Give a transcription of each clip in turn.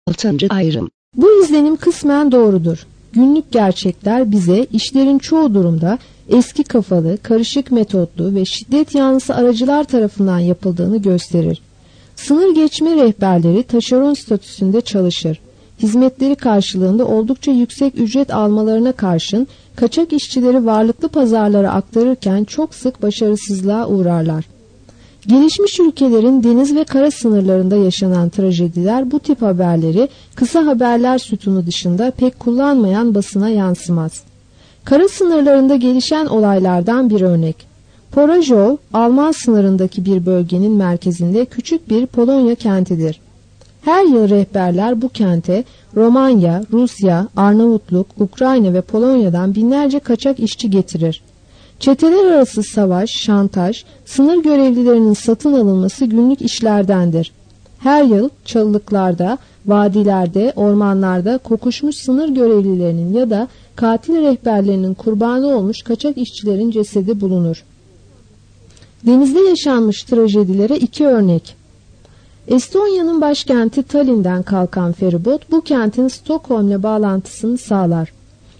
6. ayrım. Bu izlenim kısmen doğrudur. Günlük gerçekler bize işlerin çoğu durumda eski kafalı, karışık metotlu ve şiddet yanlısı aracılar tarafından yapıldığını gösterir. Sınır geçme rehberleri taşeron statüsünde çalışır. Hizmetleri karşılığında oldukça yüksek ücret almalarına karşın kaçak işçileri varlıklı pazarlara aktarırken çok sık başarısızlığa uğrarlar. Gelişmiş ülkelerin deniz ve kara sınırlarında yaşanan trajediler bu tip haberleri kısa haberler sütunu dışında pek kullanmayan basına yansımaz. Kara sınırlarında gelişen olaylardan bir örnek. Porażów, Alman sınırındaki bir bölgenin merkezinde küçük bir Polonya kentidir. Her yıl rehberler bu kente Romanya, Rusya, Arnavutluk, Ukrayna ve Polonya'dan binlerce kaçak işçi getirir. Çeteler arası savaş, şantaj, sınır görevlilerinin satın alınması günlük işlerdendir. Her yıl çalılıklarda, vadilerde, ormanlarda kokuşmuş sınır görevlilerinin ya da katil rehberlerinin kurbanı olmuş kaçak işçilerin cesedi bulunur. Denizde yaşanmış trajedilere iki örnek. Estonya'nın başkenti Tallinn'den kalkan feribot bu kentin Stockholm'le bağlantısını sağlar.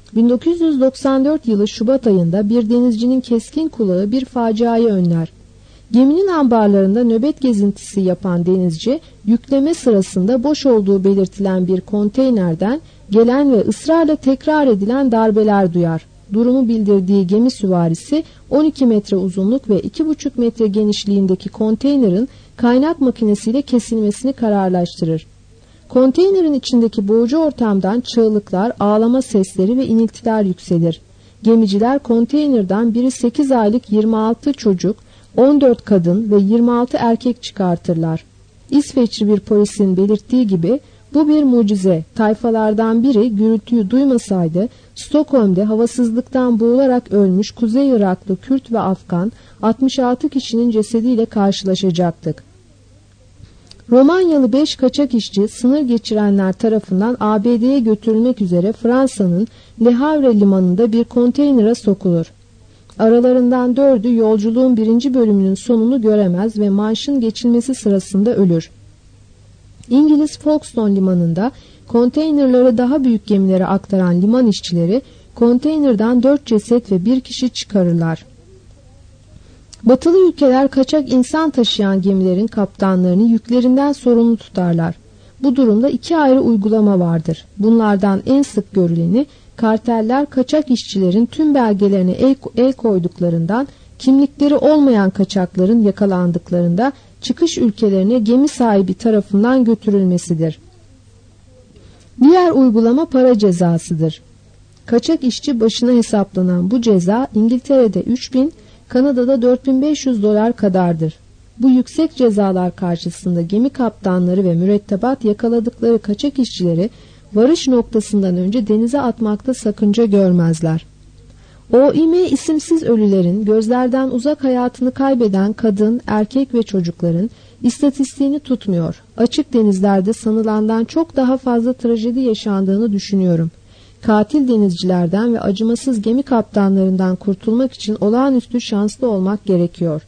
1994 yılı Şubat ayında bir denizcinin keskin kulağı bir faciayı önler. Geminin ambarlarında nöbet gezintisi yapan denizci, yükleme sırasında boş olduğu belirtilen bir konteynerden gelen ve ısrarla tekrar edilen darbeler duyar. Durumu bildirdiği gemi süvarisi 12 metre uzunluk ve 2,5 metre genişliğindeki konteynerin kaynak makinesiyle kesilmesini kararlaştırır. Konteynerin içindeki boğucu ortamdan çığlıklar, ağlama sesleri ve iniltiler yükselir. Gemiciler konteynerden biri 8 aylık 26 çocuk, 14 kadın ve 26 erkek çıkartırlar. İsveçli bir polisin belirttiği gibi bu bir mucize. Tayfalardan biri gürültüyü duymasaydı Stockholm'de havasızlıktan boğularak ölmüş Kuzey Iraklı Kürt ve Afgan 66 kişinin cesediyle karşılaşacaktık. Romanyalı 5 kaçak işçi sınır geçirenler tarafından ABD'ye götürülmek üzere Fransa'nın Le Havre limanında bir konteynere sokulur. Aralarından 4'ü yolculuğun 1. bölümünün sonunu göremez ve Manş'ın geçilmesi sırasında ölür. İngiliz Folkestone limanında konteynerları daha büyük gemilere aktaran liman işçileri konteynerden 4 ceset ve 1 kişi çıkarırlar. Batılı ülkeler kaçak insan taşıyan gemilerin kaptanlarını yüklerinden sorumlu tutarlar. Bu durumda 2 ayrı uygulama vardır. Bunlardan en sık görüleni karteller kaçak işçilerin tüm belgelerine el koyduklarından kimlikleri olmayan kaçakların yakalandıklarında çıkış ülkelerine gemi sahibi tarafından götürülmesidir. Diğer uygulama para cezasıdır. Kaçak işçi başına hesaplanan bu ceza İngiltere'de 3.000, Kanada'da 4.500 dolar kadardır. Bu yüksek cezalar karşısında gemi kaptanları ve mürettebat yakaladıkları kaçak işçileri varış noktasından önce denize atmakta sakınca görmezler. OİM isimsiz ölülerin gözlerden uzak hayatını kaybeden kadın, erkek ve çocukların istatistiğini tutmuyor. Açık denizlerde sanılandan çok daha fazla trajedi yaşandığını düşünüyorum. Katil denizcilerden ve acımasız gemi kaptanlarından kurtulmak için olağanüstü şanslı olmak gerekiyor.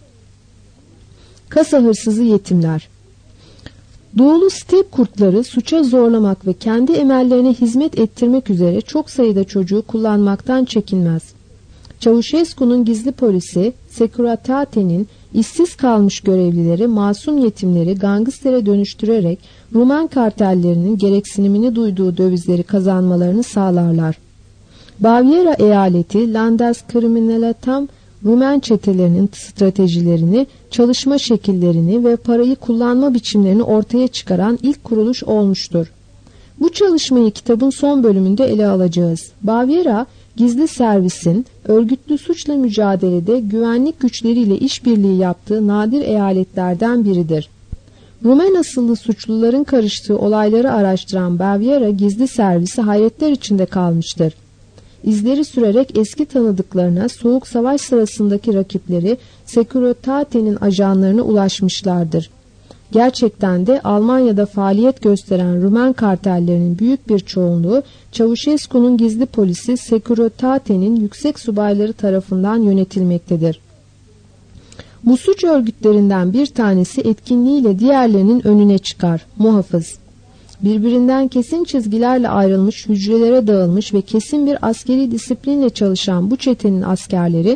Kasa hırsızı yetimler. Doğulu step kurtları suça zorlamak ve kendi emellerine hizmet ettirmek üzere çok sayıda çocuğu kullanmaktan çekinmez. Çavuşescu'nun gizli polisi Securitate'nin işsiz kalmış görevlileri masum yetimleri gangstere dönüştürerek Rumen kartellerinin gereksinimini duyduğu dövizleri kazanmalarını sağlarlar. Baviera eyaleti Landeskriminalamt Rumen çetelerinin stratejilerini, çalışma şekillerini ve parayı kullanma biçimlerini ortaya çıkaran ilk kuruluş olmuştur. Bu çalışmayı kitabın son bölümünde ele alacağız. Baviera, gizli servisin örgütlü suçla mücadelede güvenlik güçleriyle işbirliği yaptığı nadir eyaletlerden biridir. Rumen asıllı suçluların karıştığı olayları araştıran Baviera gizli servisi hayretler içinde kalmıştır. İzleri sürerek eski tanıdıklarına Soğuk Savaş sırasındaki rakipleri Securitate'nin ajanlarına ulaşmışlardır. Gerçekten de Almanya'da faaliyet gösteren Rumen kartellerinin büyük bir çoğunluğu Çavuşescu'nun gizli polisi Securitate'nin yüksek subayları tarafından yönetilmektedir. Bu suç örgütlerinden bir tanesi etkinliğiyle diğerlerinin önüne çıkar. Muhafız. Birbirinden kesin çizgilerle ayrılmış hücrelere dağılmış ve kesin bir askeri disiplinle çalışan bu çetenin askerleri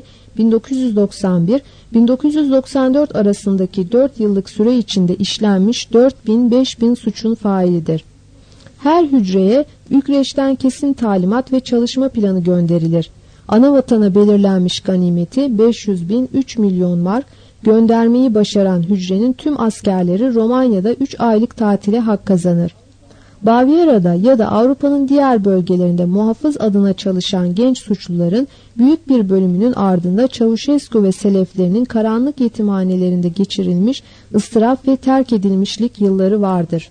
1991-1994 arasındaki 4 yıllık süre içinde işlenmiş 4000-5000 suçun failidir. Her hücreye Bükreş'ten kesin talimat ve çalışma planı gönderilir. Ana vatana belirlenmiş ganimeti 500.000-3 milyon mark göndermeyi başaran hücrenin tüm askerleri Romanya'da 3 aylık tatile hak kazanır. Baviera'da ya da Avrupa'nın diğer bölgelerinde muhafız adına çalışan genç suçluların büyük bir bölümünün ardında Çavuşescu ve seleflerinin karanlık yetimhanelerinde geçirilmiş ıstırap ve terk edilmişlik yılları vardır.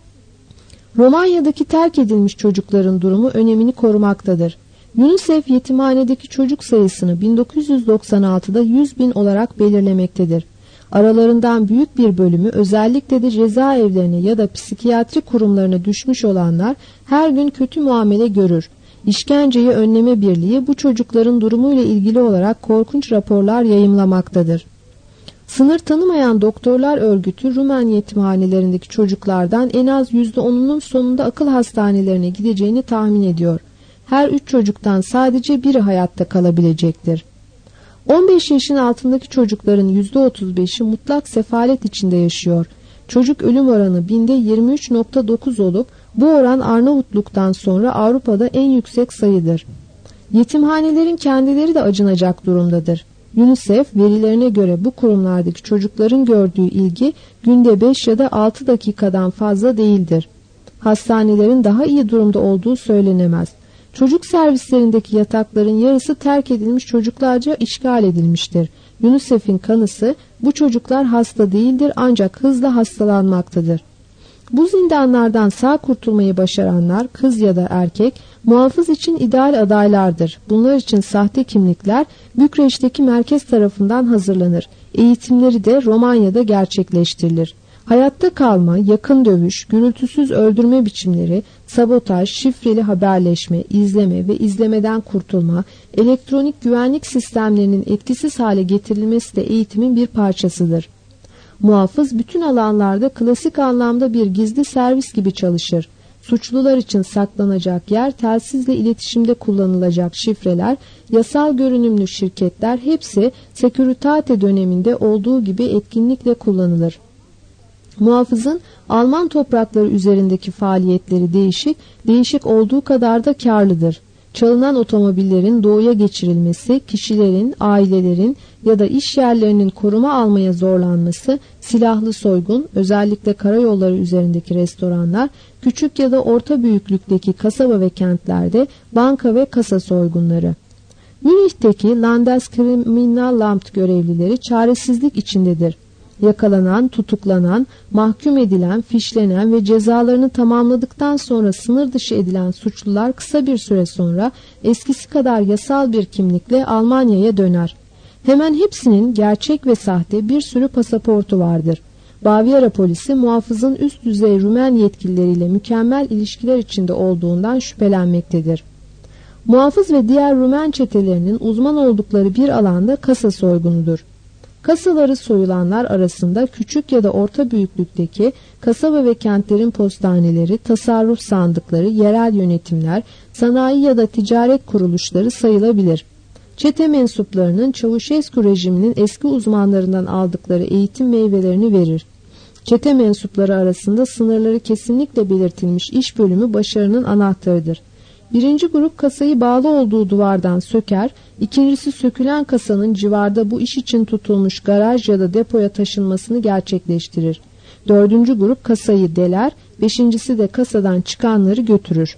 Romanya'daki terk edilmiş çocukların durumu önemini korumaktadır. UNICEF yetimhanedeki çocuk sayısını 1996'da 100.000 olarak belirlemektedir. Aralarından büyük bir bölümü özellikle de cezaevlerine ya da psikiyatri kurumlarına düşmüş olanlar her gün kötü muamele görür. İşkenceyi Önleme Birliği bu çocukların durumuyla ilgili olarak korkunç raporlar yayımlamaktadır. Sınır tanımayan doktorlar örgütü Rumen yetimhanelerindeki çocuklardan en az %10'unun sonunda akıl hastanelerine gideceğini tahmin ediyor. Her 3 çocuktan sadece biri hayatta kalabilecektir. 15 yaşın altındaki çocukların %35'i mutlak sefalet içinde yaşıyor. Çocuk ölüm oranı binde 23.9 olup bu oran Arnavutluk'tan sonra Avrupa'da en yüksek sayıdır. Yetimhanelerin kendileri de acınacak durumdadır. UNICEF verilerine göre bu kurumlardaki çocukların gördüğü ilgi günde 5 ya da 6 dakikadan fazla değildir. Hastanelerin daha iyi durumda olduğu söylenemez. Çocuk servislerindeki yatakların yarısı terk edilmiş çocuklarca işgal edilmiştir. UNICEF'in kanısı bu çocuklar hasta değildir ancak hızla hastalanmaktadır. Bu zindanlardan sağ kurtulmayı başaranlar kız ya da erkek muhafız için ideal adaylardır. Bunlar için sahte kimlikler Bükreş'teki merkez tarafından hazırlanır. Eğitimleri de Romanya'da gerçekleştirilir. Hayatta kalma, yakın dövüş, gürültüsüz öldürme biçimleri, sabotaj, şifreli haberleşme, izleme ve izlemeden kurtulma, elektronik güvenlik sistemlerinin etkisiz hale getirilmesi de eğitimin bir parçasıdır. Muhafız bütün alanlarda klasik anlamda bir gizli servis gibi çalışır. Suçlular için saklanacak yer, telsizle iletişimde kullanılacak şifreler, yasal görünümlü şirketler hepsi sekuritate döneminde olduğu gibi etkinlikle kullanılır. Muhafızın Alman toprakları üzerindeki faaliyetleri değişik olduğu kadar da karlıdır. Çalınan otomobillerin doğuya geçirilmesi, kişilerin, ailelerin ya da iş yerlerinin koruma almaya zorlanması, silahlı soygun, özellikle karayolları üzerindeki restoranlar, küçük ya da orta büyüklükteki kasaba ve kentlerde banka ve kasa soygunları. Münih'teki Landeskriminalamt görevlileri çaresizlik içindedir. Yakalanan, tutuklanan, mahkum edilen, fişlenen ve cezalarını tamamladıktan sonra sınır dışı edilen suçlular kısa bir süre sonra eskisi kadar yasal bir kimlikle Almanya'ya döner. Hemen hepsinin gerçek ve sahte bir sürü pasaportu vardır. Baviera polisi muhafızın üst düzey Rumen yetkilileriyle mükemmel ilişkiler içinde olduğundan şüphelenmektedir. Muhafız ve diğer Rumen çetelerinin uzman oldukları bir alanda kasa soygunudur. Kasaları soyulanlar arasında küçük ya da orta büyüklükteki kasaba ve kentlerin postaneleri, tasarruf sandıkları, yerel yönetimler, sanayi ya da ticaret kuruluşları sayılabilir. Çete mensuplarının Çavuşescu rejiminin eski uzmanlarından aldıkları eğitim meyvelerini verir. Çete mensupları arasında sınırları kesinlikle belirtilmiş iş bölümü başarının anahtarıdır. Birinci grup kasayı bağlı olduğu duvardan söker, ikincisi sökülen kasanın civarda bu iş için tutulmuş garaj ya da depoya taşınmasını gerçekleştirir. Dördüncü grup kasayı deler, beşincisi de kasadan çıkanları götürür.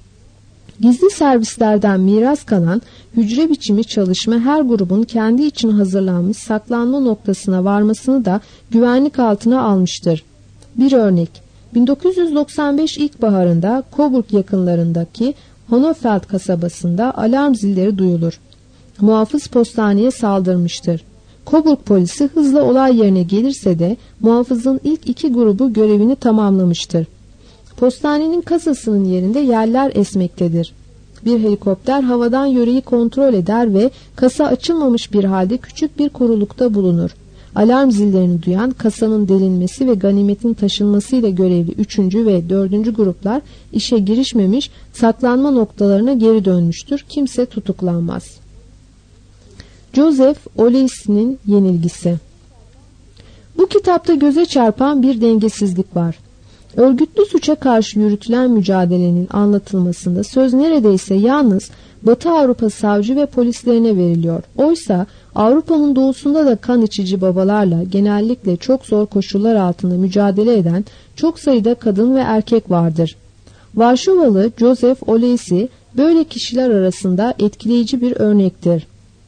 Gizli servislerden miras kalan hücre biçimi çalışma her grubun kendi için hazırlanmış saklanma noktasına varmasını da güvenlik altına almıştır. Bir örnek, 1995 ilkbaharında Coburg yakınlarındaki Honofeld kasabasında alarm zilleri duyulur. Muhafız postaneye saldırmıştır. Coburg polisi hızla olay yerine gelirse de muhafızın ilk iki grubu görevini tamamlamıştır. Postanenin kasasının yerinde yerler esmektedir. Bir helikopter havadan yöreyi kontrol eder ve kasa açılmamış bir halde küçük bir korulukta bulunur. alarm zillerini duyan, kasanın delinmesi ve ganimetin taşınmasıyla görevli 3. ve 4. gruplar işe girişmemiş, saklanma noktalarına geri dönmüştür. Kimse tutuklanmaz. Joseph O'Leary'nin yenilgisi. Bu kitapta göze çarpan bir dengesizlik var. Örgütlü suça karşı yürütülen mücadelenin anlatılmasında söz neredeyse yalnız Batı Avrupa savcı ve polislerine veriliyor. Oysa Avrupa'nın doğusunda da kan içici babalarla genellikle çok zor koşullar altında mücadele eden çok sayıda kadın ve erkek vardır. Varşovalı Joseph O'Leary böyle kişiler arasında etkileyici bir örnektir.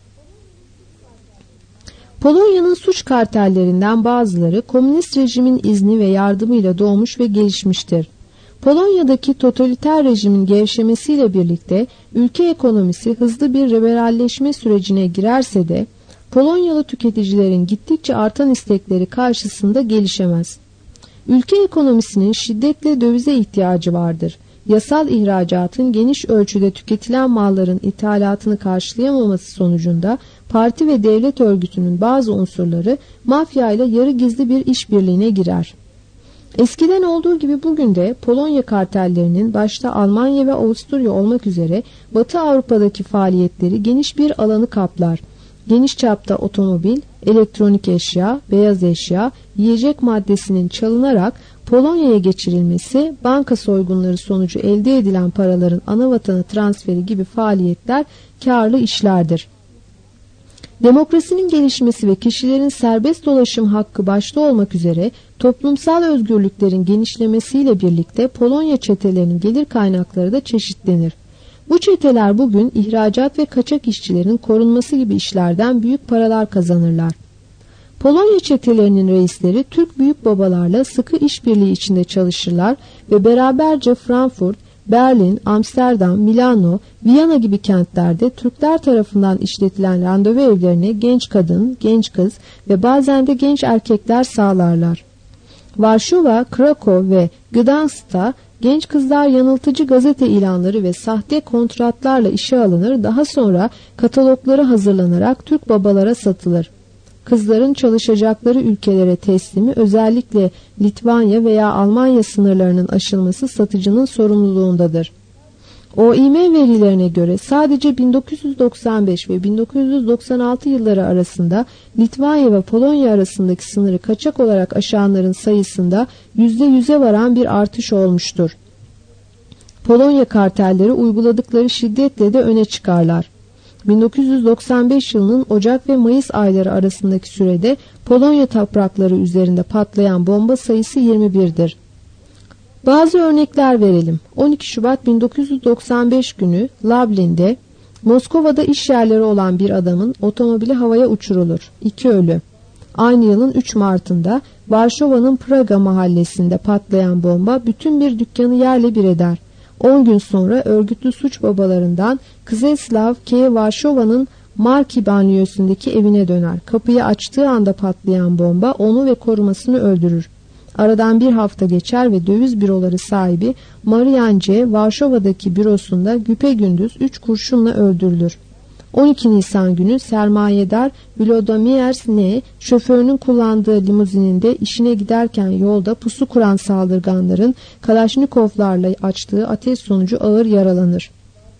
Polonya'nın suç kartellerinden bazıları komünist rejimin izni ve yardımıyla doğmuş ve gelişmiştir. Polonya'daki totaliter rejimin gevşemesiyle birlikte ülke ekonomisi hızlı bir liberalleşme sürecine girerse de Polonyalı tüketicilerin gittikçe artan istekleri karşısında gelişemez. Ülke ekonomisinin şiddetle dövize ihtiyacı vardır. Yasal ihracatın geniş ölçüde tüketilen malların ithalatını karşılayamaması sonucunda parti ve devlet örgütünün bazı unsurları mafya ile yarı gizli bir işbirliğine girer. Eskiden olduğu gibi bugün de Polonya kartellerinin başta Almanya ve Avusturya olmak üzere Batı Avrupa'daki faaliyetleri geniş bir alanı kaplar. Geniş çapta otomobil, elektronik eşya, beyaz eşya, yiyecek maddesinin çalınarak Polonya'ya geçirilmesi, banka soygunları sonucu elde edilen paraların anavatana transferi gibi faaliyetler karlı işlerdir. Demokrasinin gelişmesi ve kişilerin serbest dolaşım hakkı başta olmak üzere toplumsal özgürlüklerin genişlemesiyle birlikte Polonya çetelerinin gelir kaynakları da çeşitlenir. Bu çeteler bugün ihracat ve kaçak işçilerin korunması gibi işlerden büyük paralar kazanırlar. Polonya çetelerinin reisleri Türk büyük babalarla sıkı işbirliği içinde çalışırlar ve beraberce Frankfurt, Berlin, Amsterdam, Milano, Viyana gibi kentlerde Türkler tarafından işletilen randevu evlerine genç kadın, genç kız ve bazen de genç erkekler sağlarlar. Varşova, Krakow ve Gdansk'ta genç kızlar yanıltıcı gazete ilanları ve sahte kontratlarla işe alınır, daha sonra katalogları hazırlanarak Türk babalara satılır. Kızların çalışacakları ülkelere teslimi özellikle Litvanya veya Almanya sınırlarının aşılması satıcının sorumluluğundadır. OİM verilerine göre sadece 1995 ve 1996 yılları arasında Litvanya ve Polonya arasındaki sınırı kaçak olarak aşanların sayısında %100'e varan bir artış olmuştur. Polonya kartelleri uyguladıkları şiddetle de öne çıkarlar. 1995 yılının Ocak ve Mayıs ayları arasındaki sürede Polonya toprakları üzerinde patlayan bomba sayısı 21'dir. Bazı örnekler verelim. 12 Şubat 1995 günü Lublin'de, Moskova'da iş yerleri olan bir adamın otomobili havaya uçurulur. 2 ölü. Aynı yılın 3 Mart'ında Varşova'nın Praga mahallesinde patlayan bomba bütün bir dükkanı yerle bir eder. 10 gün sonra örgütlü suç babalarından Kzeslav K. Varşova'nın Marki banliyösündeki evine döner. Kapıyı açtığı anda patlayan bomba onu ve korumasını öldürür. Aradan bir hafta geçer ve döviz büroları sahibi Marian C. Varşova'daki bürosunda güpegündüz 3 kurşunla öldürülür. 12 Nisan günü sermayedar Volodymyr N. şoförünün kullandığı limuzininde işine giderken yolda pusu kuran saldırganların Kalaşnikovlarla açtığı ateş sonucu ağır yaralanır.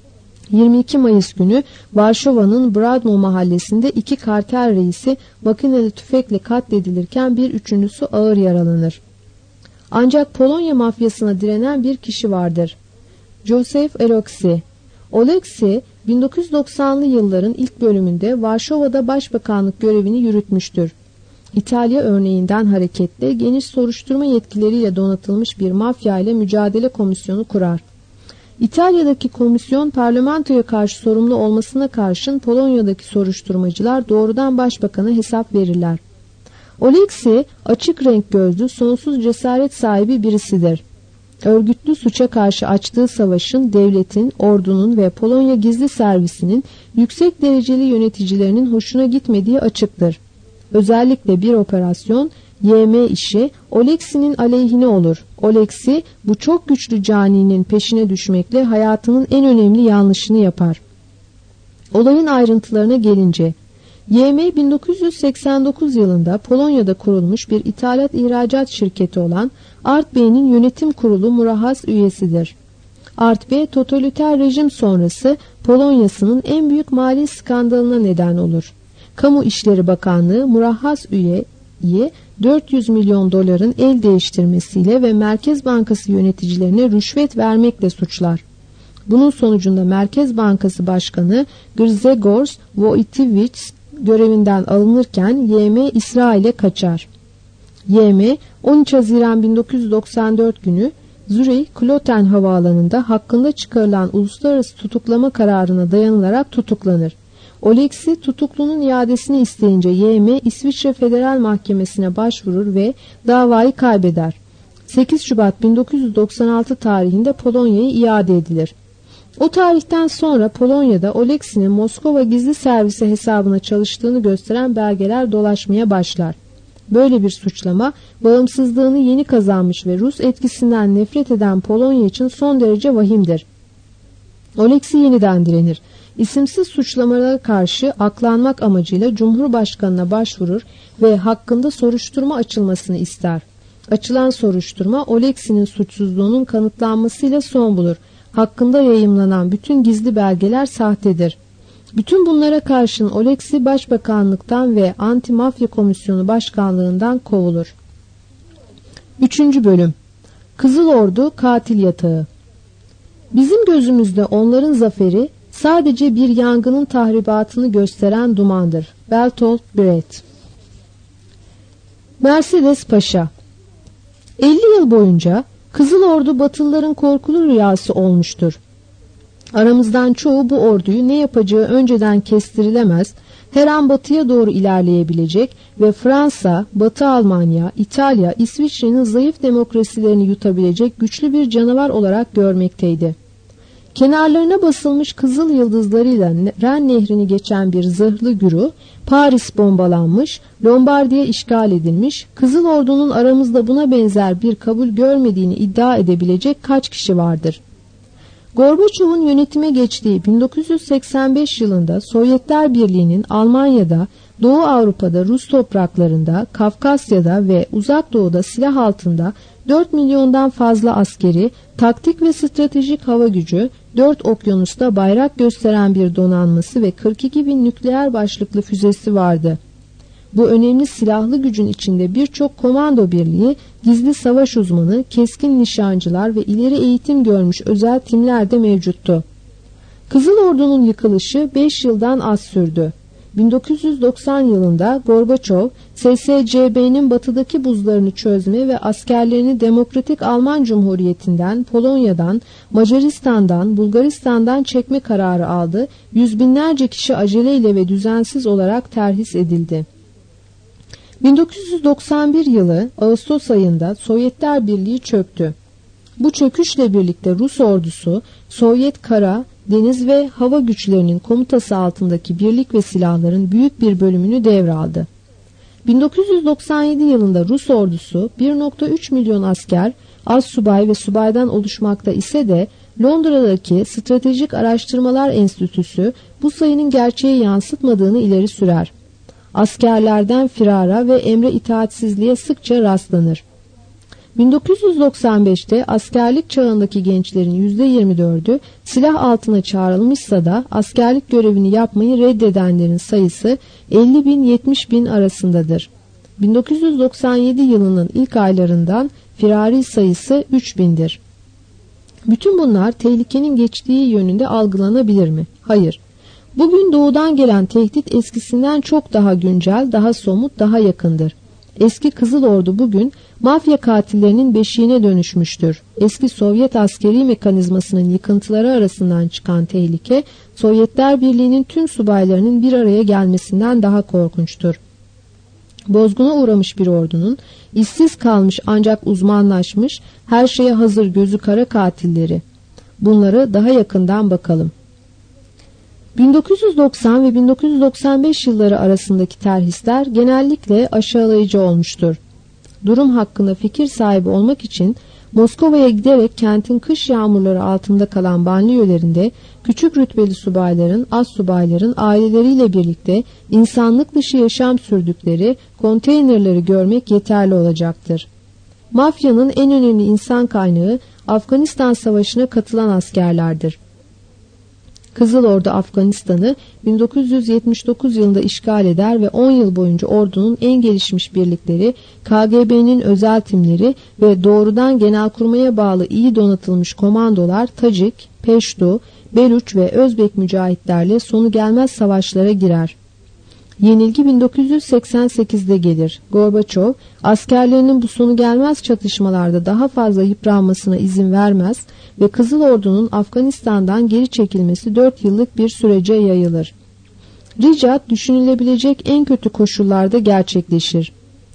22 Mayıs günü Varşova'nın Bradmo mahallesinde 2 kartel reisi makineli tüfekle katledilirken bir üçüncüsü ağır yaralanır. Ancak Polonya mafyasına direnen bir kişi vardır. Joseph Oleksy. Oleksy 1990'lı yılların ilk bölümünde Varşova'da başbakanlık görevini yürütmüştür. İtalya örneğinden hareketle geniş soruşturma yetkileriyle donatılmış bir mafya ile mücadele komisyonu kurar. İtalya'daki komisyon parlamentoya karşı sorumlu olmasına karşın Polonya'daki soruşturmacılar doğrudan başbakana hesap verirler. Oleksy açık renk gözlü, sonsuz cesaret sahibi birisidir. Örgütlü suça karşı açtığı savaşın devletin, ordunun ve Polonya gizli servisinin yüksek dereceli yöneticilerinin hoşuna gitmediği açıktır. Özellikle bir operasyon, YM işi Oleksy'nin aleyhine olur. Oleksy bu çok güçlü caninin peşine düşmekle hayatının en önemli yanlışını yapar. Olayın ayrıntılarına gelince, YM 1989 yılında Polonya'da kurulmuş bir ithalat-ihracat şirketi olan Art B'nin yönetim kurulu murahhas üyesidir. Art B, totaliter rejim sonrası Polonya'sının en büyük mali skandalına neden olur. Kamu İşleri Bakanlığı murahhas üyeyi 400 milyon doların el değiştirmesiyle ve Merkez Bankası yöneticilerine rüşvet vermekle suçlar. Bunun sonucunda Merkez Bankası Başkanı Grzegorz Wojtowicz görevinden alınırken YM İsrail'e kaçar. YM 13 Haziran 1994 günü Zürih Kloten Havaalanı'nda hakkında çıkarılan uluslararası tutuklama kararına dayanılarak tutuklanır. Oleksy tutuklunun iadesini isteyince YM İsviçre Federal Mahkemesi'ne başvurur ve davayı kaybeder. 8 Şubat 1996 tarihinde Polonya'ya iade edilir. O tarihten sonra Polonya'da Oleksy'nin Moskova gizli servisi hesabına çalıştığını gösteren belgeler dolaşmaya başlar. Böyle bir suçlama, bağımsızlığını yeni kazanmış ve Rus etkisinden nefret eden Polonya için son derece vahimdir. Oleksy yeniden direnir. İsimsiz suçlamalara karşı aklanmak amacıyla Cumhurbaşkanı'na başvurur ve hakkında soruşturma açılmasını ister. Açılan soruşturma Oleksy'nin suçsuzluğunun kanıtlanmasıyla son bulur. Hakkında yayımlanan bütün gizli belgeler sahtedir. Bütün bunlara karşın Oleksy Başbakanlıktan ve Anti-Mafya Komisyonu Başkanlığından kovulur. 3. Bölüm Kızıl Ordu Katil Yatağı. Bizim gözümüzde onların zaferi sadece bir yangının tahribatını gösteren dumandır. Bertolt Brecht. Mercedes Paşa. 50 yıl boyunca Kızıl Ordu Batılıların korkulu rüyası olmuştur. Aramızdan çoğu bu orduyu ne yapacağı önceden kestirilemez, her an batıya doğru ilerleyebilecek ve Fransa, Batı Almanya, İtalya, İsviçre'nin zayıf demokrasilerini yutabilecek güçlü bir canavar olarak görmekteydi. Kenarlarına basılmış kızıl yıldızlarıyla Ren Nehri'ni geçen bir zırhlı güruh, Paris bombalanmış, Lombardiya işgal edilmiş, Kızıl Ordu'nun aramızda buna benzer bir kabul görmediğini iddia edebilecek kaç kişi vardır? Gorbaçov'un yönetime geçtiği 1985 yılında Sovyetler Birliği'nin Almanya'da, Doğu Avrupa'da, Rus topraklarında, Kafkasya'da ve Uzak Doğu'da silah altında 4 milyondan fazla askeri, taktik ve stratejik hava gücü, 4 okyanusta bayrak gösteren bir donanması ve 42 bin nükleer başlıklı füzesi vardı. Bu önemli silahlı gücün içinde birçok komando birliği, gizli savaş uzmanı, keskin nişancılar ve ileri eğitim görmüş özel timler de mevcuttu. Kızıl Ordu'nun yıkılışı 5 yıldan az sürdü. 1990 yılında Gorbaçov, SSCB'nin batıdaki buzlarını çözme ve askerlerini Demokratik Alman Cumhuriyeti'nden, Polonya'dan, Macaristan'dan, Bulgaristan'dan çekme kararı aldı. Yüz binlerce kişi aceleyle ve düzensiz olarak terhis edildi. 1991 yılı Ağustos ayında Sovyetler Birliği çöktü. Bu çöküşle birlikte Rus ordusu, Sovyet kara, deniz ve hava güçlerinin komutası altındaki birlik ve silahların büyük bir bölümünü devraldı. 1997 yılında Rus ordusu 1,3 milyon asker, astsubay ve subaydan oluşmakta ise de Londra'daki Stratejik Araştırmalar Enstitüsü bu sayının gerçeği yansıtmadığını ileri sürer. Askerlerden firara ve emre itaatsizliğe sıkça rastlanır. 1995'te askerlik çağındaki gençlerin %24'ü silah altına çağrılmışsa da askerlik görevini yapmayı reddedenlerin sayısı 50 bin 70 bin arasındadır. 1997 yılının ilk aylarından firari sayısı 3 bindir. Bütün bunlar tehlikenin geçtiği yönünde algılanabilir mi? Hayır. Bugün doğudan gelen tehdit eskisinden çok daha güncel, daha somut, daha yakındır. Eski Kızıl Ordu bugün mafya katillerinin beşiğine dönüşmüştür. Eski Sovyet askeri mekanizmasının yıkıntıları arasından çıkan tehlike, Sovyetler Birliği'nin tüm subaylarının bir araya gelmesinden daha korkunçtur. Bozguna uğramış bir ordunun, işsiz kalmış ancak uzmanlaşmış, her şeye hazır gözü kara katilleri. Bunları daha yakından bakalım. 1990 ve 1995 yılları arasındaki terhisler genellikle aşağılayıcı olmuştur. Durum hakkında fikir sahibi olmak için Moskova'ya giderek kentin kış yağmurları altında kalan banliyölerinde küçük rütbeli subayların, astsubayların aileleriyle birlikte insanlık dışı yaşam sürdükleri konteynerleri görmek yeterli olacaktır. Mafyanın en önemli insan kaynağı Afganistan Savaşı'na katılan askerlerdir. Kızıl Ordu Afganistan'ı 1979 yılında işgal eder ve 10 yıl boyunca ordunun en gelişmiş birlikleri, KGB'nin özel timleri ve doğrudan Genelkurmay'a bağlı iyi donatılmış komandolar Tacik, Peştu, Beluç ve Özbek mücahitlerle sonu gelmez savaşlara girer. Yenilgi 1988'de gelir. Gorbaçov, askerlerinin bu sonu gelmez çatışmalarda daha fazla yıpranmasına izin vermez ve Kızıl Ordu'nun Afganistan'dan geri çekilmesi 4 yıllık bir sürece yayılır. Ricat düşünülebilecek en kötü koşullarda gerçekleşir.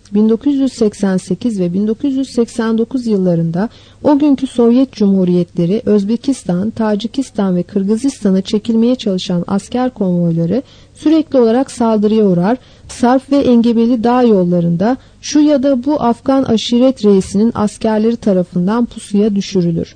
1988 ve 1989 yıllarında o günkü Sovyet Cumhuriyetleri, Özbekistan, Tacikistan ve Kırgızistan'a çekilmeye çalışan asker konvoyları sürekli olarak saldırıya uğrar, Sarp ve engebeli dağ yollarında şu ya da bu Afgan aşiret reisinin askerleri tarafından pusuya düşürülür.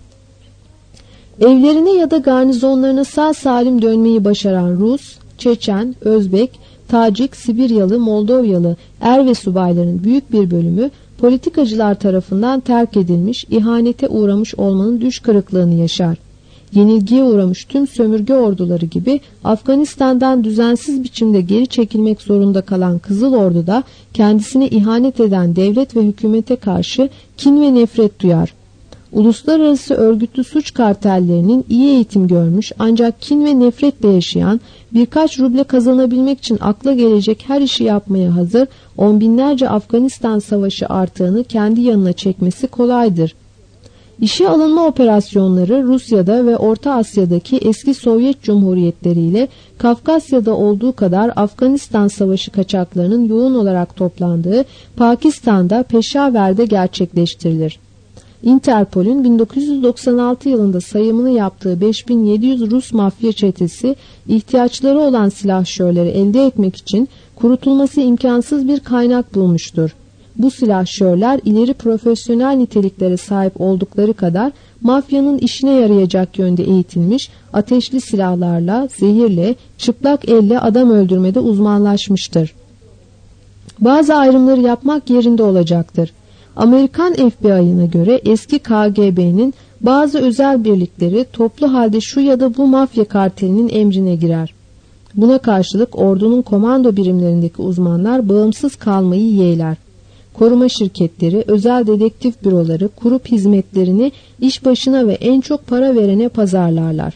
Evlerine ya da garnizonlarına sağ salim dönmeyi başaran Rus, Çeçen, Özbek, Tacik, Sibiryalı, Moldovyalı er ve subayların büyük bir bölümü politikacılar tarafından terk edilmiş, ihanete uğramış olmanın düş kırıklığını yaşar. Yenilgiye uğramış tüm sömürge orduları gibi Afganistan'dan düzensiz biçimde geri çekilmek zorunda kalan Kızıl Ordu da kendisine ihanet eden devlet ve hükümete karşı kin ve nefret duyar. Uluslararası örgütlü suç kartellerinin iyi eğitim görmüş ancak kin ve nefretle yaşayan, birkaç ruble kazanabilmek için akla gelecek her işi yapmaya hazır on binlerce Afganistan savaşı artığını kendi yanına çekmesi kolaydır. İşe alınma operasyonları Rusya'da ve Orta Asya'daki eski Sovyet Cumhuriyetleriyle Kafkasya'da olduğu kadar Afganistan savaşı kaçaklarının yoğun olarak toplandığı Pakistan'da Peşaver'de gerçekleştirilir. Interpol'ün 1996 yılında sayımını yaptığı 5700 Rus mafya çetesi ihtiyaçları olan silahşörleri elde etmek için kurutulması imkansız bir kaynak bulmuştur. Bu silahşörler ileri profesyonel niteliklere sahip oldukları kadar mafyanın işine yarayacak yönde eğitilmiş, ateşli silahlarla, zehirle, çıplak elle adam öldürmede uzmanlaşmıştır. Bazı ayrımları yapmak yerinde olacaktır. Amerikan FBI'ına göre eski KGB'nin bazı özel birlikleri toplu halde şu ya da bu mafya kartelinin emrine girer. Buna karşılık ordunun komando birimlerindeki uzmanlar bağımsız kalmayı yeğler. Koruma şirketleri, özel dedektif büroları kurup hizmetlerini iş başına ve en çok para verene pazarlarlar.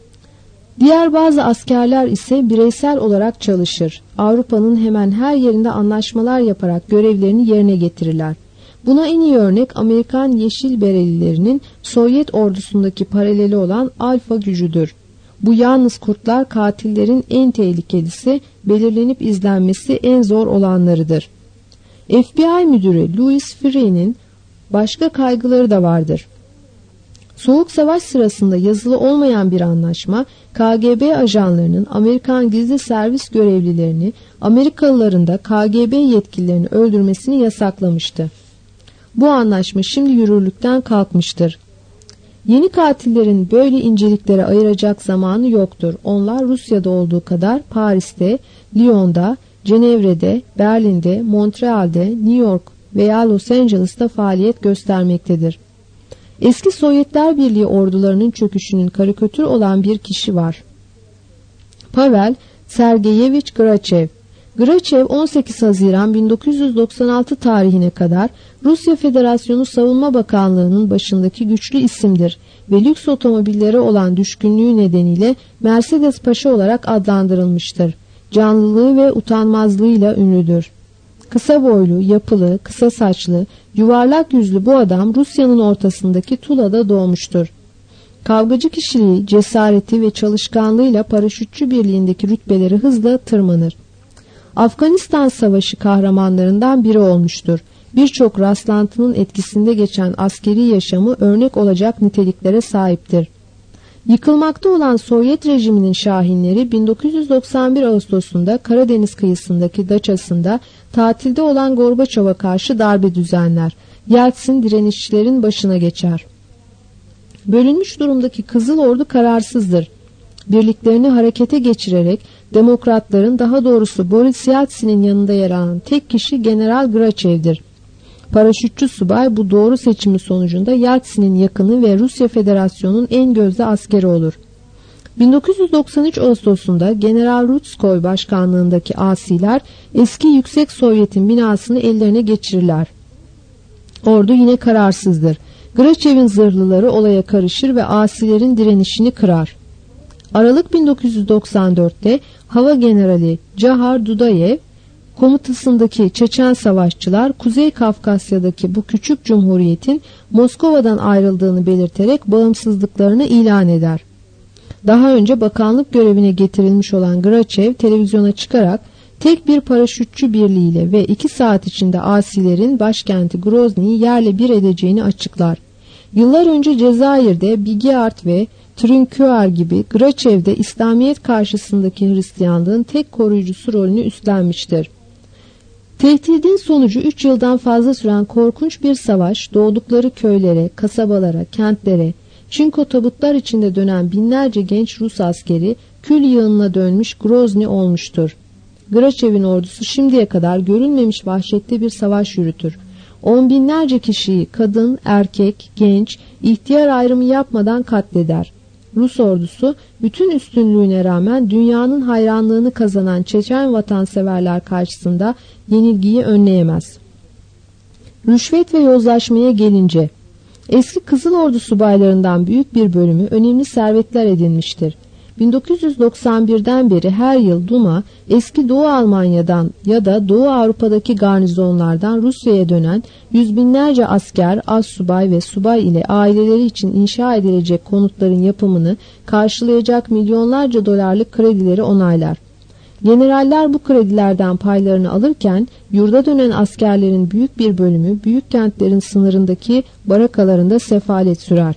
Diğer bazı askerler ise bireysel olarak çalışır. Avrupa'nın hemen her yerinde anlaşmalar yaparak görevlerini yerine getirirler. Buna en iyi örnek Amerikan Yeşil Berelilerinin Sovyet ordusundaki paraleli olan Alfa gücüdür. Bu yalnız kurtlar katillerin en tehlikelisi, belirlenip izlenmesi en zor olanlarıdır. FBI müdürü Louis Freeh'nin başka kaygıları da vardır. Soğuk Savaş sırasında yazılı olmayan bir anlaşma, KGB ajanlarının Amerikan gizli servis görevlilerini, Amerikalıların da KGB yetkililerini öldürmesini yasaklamıştı. Bu anlaşma şimdi yürürlükten kalkmıştır. Yeni katillerin böyle inceliklere ayıracak zamanı yoktur. Onlar Rusya'da olduğu kadar Paris'te, Lyon'da, Cenevre'de, Berlin'de, Montreal'de, New York veya Los Angeles'ta faaliyet göstermektedir. Eski Sovyetler Birliği ordularının çöküşünün karikatür olan bir kişi var. Pavel Sergeyevich Grachev. Grachev 18 Haziran 1996 tarihine kadar Rusya Federasyonu Savunma Bakanlığı'nın başındaki güçlü isimdir ve lüks otomobillere olan düşkünlüğü nedeniyle Mercedes Paşa olarak adlandırılmıştır. Canlılığı ve utanmazlığıyla ünlüdür. Kısa boylu, yapılı, kısa saçlı, yuvarlak yüzlü bu adam Rusya'nın ortasındaki Tula'da doğmuştur. Kavgacı kişiliği, cesareti ve çalışkanlığıyla paraşütçü birliğindeki rütbeleri hızla tırmanır. Afganistan Savaşı kahramanlarından biri olmuştur. Birçok rastlantının etkisinde geçen askeri yaşamı örnek olacak niteliklere sahiptir. Yıkılmakta olan Sovyet rejiminin şahinleri 1991 Ağustos'unda Karadeniz kıyısındaki daçasında tatilde olan Gorbaçov'a karşı darbe düzenler. Yeltsin direnişçilerin başına geçer. Bölünmüş durumdaki Kızıl Ordu kararsızdır. Birliklerini harekete geçirerek demokratların, daha doğrusu Boris Yeltsin'in yanında yer alan tek kişi General Graçev'dir. Paraşütçü subay bu doğru seçimi sonucunda Yeltsin'in yakını ve Rusya Federasyonu'nun en gözde askeri olur. 1993 Ağustos'unda General Rutskoy başkanlığındaki asiler eski Yüksek Sovyet'in binasını ellerine geçirirler. Ordu yine kararsızdır. Graçev'in zırhlıları olaya karışır ve asilerin direnişini kırar. Aralık 1994'te Hava Generali Cahar Dudayev komutasındaki Çeçen savaşçılar Kuzey Kafkasya'daki bu küçük cumhuriyetin Moskova'dan ayrıldığını belirterek bağımsızlıklarını ilan eder. Daha önce bakanlık görevine getirilmiş olan Graçev televizyona çıkarak tek bir paraşütçü birliğiyle ve 2 saat içinde asilerin başkenti Grozny'yi yerle bir edeceğini açıklar. Yıllar önce Cezayir'de Bigiart ve Trünkuar gibi Graçev de İslamiyet karşısındaki Hristiyanlığın tek koruyucusu rolünü üstlenmiştir. Tehdidin sonucu 3 yıldan fazla süren korkunç bir savaş, doğdukları köylere, kasabalara, kentlere, çinko tabutlar içinde dönen binlerce genç Rus askeri kül yığınına dönmüş Grozny olmuştur. Graçev'in ordusu şimdiye kadar görülmemiş vahşetli bir savaş yürütür. On binlerce kişiyi kadın, erkek, genç, ihtiyar ayrımı yapmadan katleder. Rus ordusu bütün üstünlüğüne rağmen dünyanın hayranlığını kazanan Çeçen vatanseverler karşısında yenilgiyi önleyemez. Rüşvet ve yozlaşmaya gelince, eski Kızıl Ordu subaylarından büyük bir bölümü önemli servetler edinmiştir. 1991'den beri her yıl Duma, eski Doğu Almanya'dan ya da Doğu Avrupa'daki garnizonlardan Rusya'ya dönen yüz binlerce asker, astsubay ve subay ile aileleri için inşa edilecek konutların yapımını karşılayacak milyonlarca dolarlık kredileri onaylar. Generaller bu kredilerden paylarını alırken yurda dönen askerlerin büyük bir bölümü büyük kentlerin sınırındaki barakalarında sefalet sürer.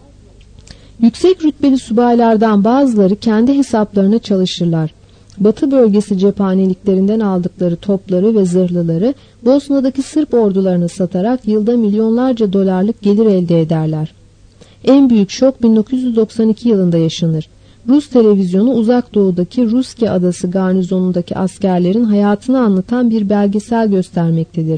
Yüksek rütbeli subaylardan bazıları kendi hesaplarına çalışırlar. Batı bölgesi cephaneliklerinden aldıkları topları ve zırhlıları Bosna'daki Sırp ordularına satarak yılda milyonlarca dolarlık gelir elde ederler. En büyük şok 1992 yılında yaşanır. Rus televizyonu Uzak Doğu'daki Ruski Adası garnizonundaki askerlerin hayatını anlatan bir belgesel göstermektedir.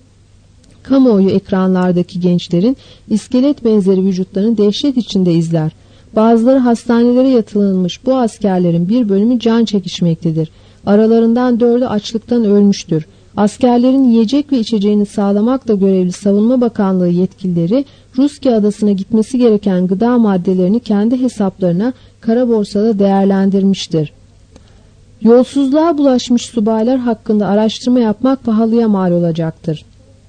Kamuoyu ekranlardaki gençlerin iskelet benzeri vücutlarını dehşet içinde izler. Bazıları hastanelere yatırılmış bu askerlerin bir bölümü can çekişmektedir. Aralarından 4'ü açlıktan ölmüştür. Askerlerin yiyecek ve içeceğini sağlamakla görevli Savunma Bakanlığı yetkilileri Ruski Adası'na gitmesi gereken gıda maddelerini kendi hesaplarına kara borsada değerlendirmiştir. Yolsuzluğa bulaşmış subaylar hakkında araştırma yapmak pahalıya mal olacaktır.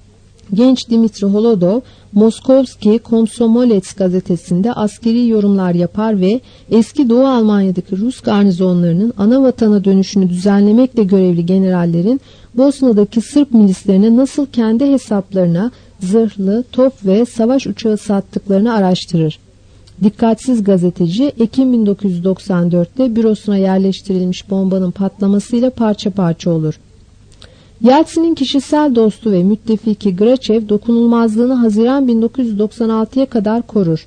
Genç Dimitri Holodov, Moskovski Komsomolets gazetesinde askeri yorumlar yapar ve eski Doğu Almanya'daki Rus garnizonlarının ana vatana dönüşünü düzenlemekle görevli generallerin Bosna'daki Sırp milislerine nasıl kendi hesaplarına zırhlı, top ve savaş uçağı sattıklarını araştırır. Dikkatsiz gazeteci Ekim 1994'te bürosuna yerleştirilmiş bombanın patlamasıyla parça parça olur. Yeltsin'in kişisel dostu ve müttefiki Graçev dokunulmazlığını Haziran 1996'ya kadar korur.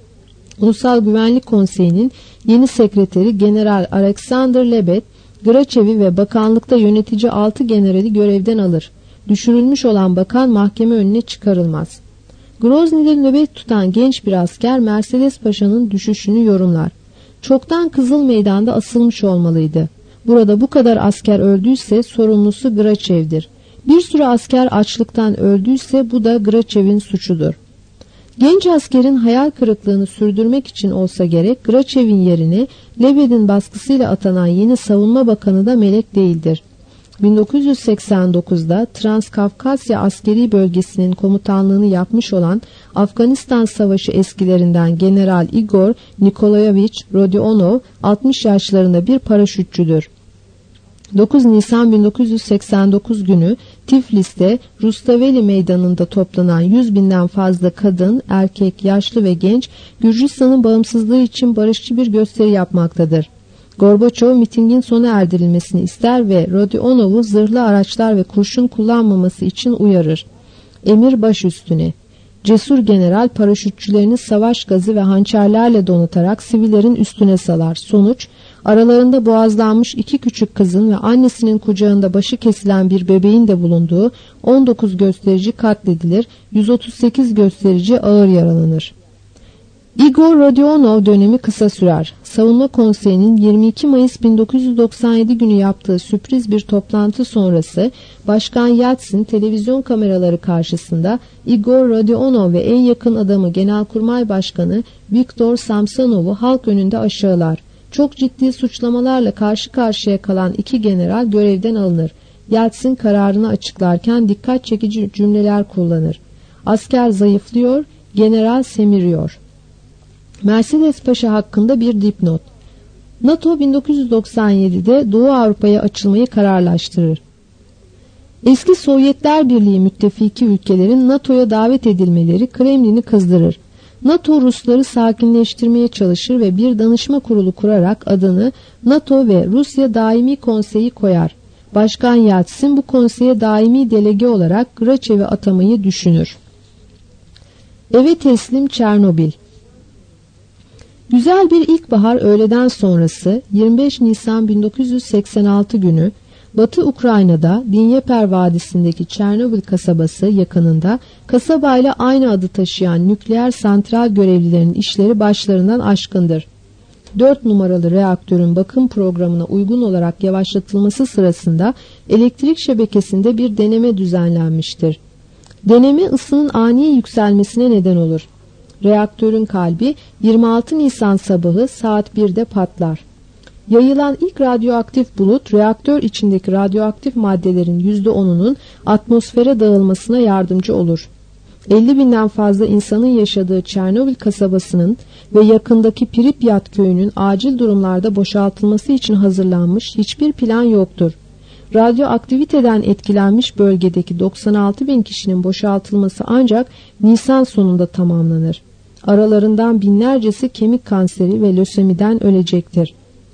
Ulusal Güvenlik Konseyi'nin yeni sekreteri General Alexander Lebed, Graçev'i ve bakanlıkta yönetici 6 generali görevden alır. Düşürülmüş olan bakan mahkeme önüne çıkarılmaz. Grozny'de nöbet tutan genç bir asker Mercedes Paşa'nın düşüşünü yorumlar. Çoktan Kızıl Meydan'da asılmış olmalıydı. Burada bu kadar asker öldüyse sorumlusu Graçev'dir. Bir sürü asker açlıktan öldüyse bu da Graçev'in suçudur. Genç askerin hayal kırıklığını sürdürmek için olsa gerek Graçev'in yerine Lebed'in baskısıyla atanan yeni savunma bakanı da melek değildir. 1989'da Transkafkasya askeri bölgesinin komutanlığını yapmış olan Afganistan Savaşı eskilerinden General Igor Nikolayevich Rodionov 60 yaşlarında bir paraşütçüdür. 9 Nisan 1989 günü Tiflis'te Rustaveli Meydanı'nda toplanan 100.000'den fazla kadın, erkek, yaşlı ve genç Gürcistan'ın bağımsızlığı için barışçı bir gösteri yapmaktadır. Gorbaçov mitingin sona erdirilmesini ister ve Rodionov'u zırhlı araçlar ve kurşun kullanmaması için uyarır. Emir baş üstüne. Cesur general paraşütçülerini savaş gazı ve hançerlerle donatarak sivillerin üstüne salar. Sonuç, aralarında boğazlanmış 2 küçük kızın ve annesinin kucağında başı kesilen bir bebeğin de bulunduğu 19 gösterici katledilir, 138 gösterici ağır yaralanır. Igor Rodionov dönemi kısa sürer. Savunma Konseyi'nin 22 Mayıs 1997 günü yaptığı sürpriz bir toplantı sonrası Başkan Yeltsin televizyon kameraları karşısında Igor Rodionov ve en yakın adamı Genelkurmay Başkanı Viktor Samsonov'u halk önünde aşağılar. Çok ciddi suçlamalarla karşı karşıya kalan 2 general görevden alınır. Yeltsin kararını açıklarken dikkat çekici cümleler kullanır. Asker zayıflıyor, general semiriyor. Mercedes Paşa hakkında bir dipnot. NATO 1997'de Doğu Avrupa'ya açılmayı kararlaştırır. Eski Sovyetler Birliği müttefiki ülkelerin NATO'ya davet edilmeleri Kremlin'i kızdırır. NATO Rusları sakinleştirmeye çalışır ve bir danışma kurulu kurarak adını NATO ve Rusya Daimi Konseyi koyar. Başkan Yeltsin bu konseye daimi delege olarak Graçev'i atamayı düşünür. Eve teslim Çernobil. Güzel bir ilkbahar öğleden sonrası 25 Nisan 1986 günü Batı Ukrayna'da Dinyeper Vadisi'ndeki Çernobil kasabası yakınında kasabayla aynı adı taşıyan nükleer santral görevlilerinin işleri başlarından aşkındır. 4 numaralı reaktörün bakım programına uygun olarak yavaşlatılması sırasında elektrik şebekesinde bir deneme düzenlenmiştir. Deneme ısının ani yükselmesine neden olur. Reaktörün kalbi 26 Nisan sabahı saat 1'de patlar. Yayılan ilk radyoaktif bulut reaktör içindeki radyoaktif maddelerin %10'unun atmosfere dağılmasına yardımcı olur. 50.000'den fazla insanın yaşadığı Çernobil kasabasının ve yakındaki Pripyat köyünün acil durumlarda boşaltılması için hazırlanmış hiçbir plan yoktur. Radyoaktiviteden etkilenmiş bölgedeki 96.000 kişinin boşaltılması ancak Nisan sonunda tamamlanır. Aralarından binlercesi kemik kanseri ve lösemiden ölecektir.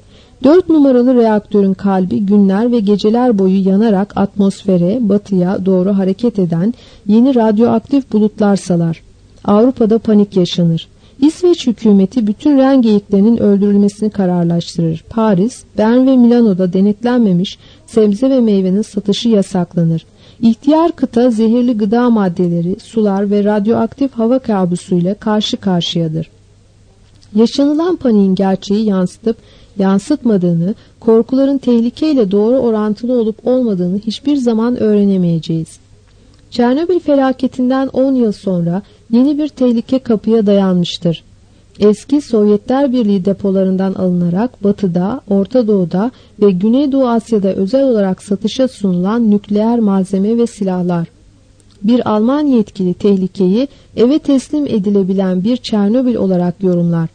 4 numaralı reaktörün kalbi günler ve geceler boyu yanarak atmosfere, batıya doğru hareket eden yeni radyoaktif bulutlar salar. Avrupa'da panik yaşanır. İsveç hükümeti bütün ren geyiklerinin öldürülmesini kararlaştırır. Paris, Bern ve Milano'da denetlenmemiş sebze ve meyvenin satışı yasaklanır. İhtiyar kıta zehirli gıda maddeleri, sular ve radyoaktif hava kabusuyla karşı karşıyadır. Yaşanılan paniğin gerçeği yansıtmadığını, korkuların tehlikeyle doğru orantılı olup olmadığını hiçbir zaman öğrenemeyeceğiz. Çernobil felaketinden 10 yıl sonra yeni bir tehlike kapıya dayanmıştır. Eski Sovyetler Birliği depolarından alınarak Batı'da, Orta Doğu'da ve Güneydoğu Asya'da özel olarak satışa sunulan nükleer malzeme ve silahlar. Bir Alman yetkili tehlikeyi eve teslim edilebilen bir Çernobil olarak yorumlar.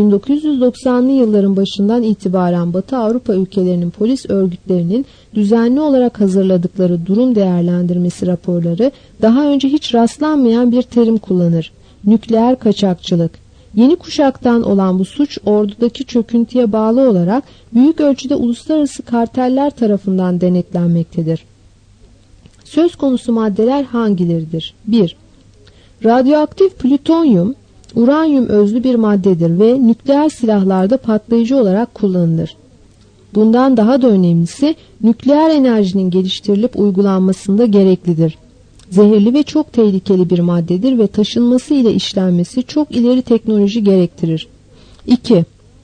1990'lı yılların başından itibaren Batı Avrupa ülkelerinin polis örgütlerinin düzenli olarak hazırladıkları durum değerlendirmesi raporları daha önce hiç rastlanmayan bir terim kullanır. Nükleer kaçakçılık. Yeni kuşaktan olan bu suç ordudaki çöküntüye bağlı olarak büyük ölçüde uluslararası karteller tarafından denetlenmektedir. Söz konusu maddeler hangileridir? 1. Radyoaktif plütonyum, uranyum özlü bir maddedir ve nükleer silahlarda patlayıcı olarak kullanılır. Bundan daha da önemlisi nükleer enerjinin geliştirilip uygulanmasında gereklidir. Zehirli ve çok tehlikeli bir maddedir ve taşınması ile işlenmesi çok ileri teknoloji gerektirir. 2.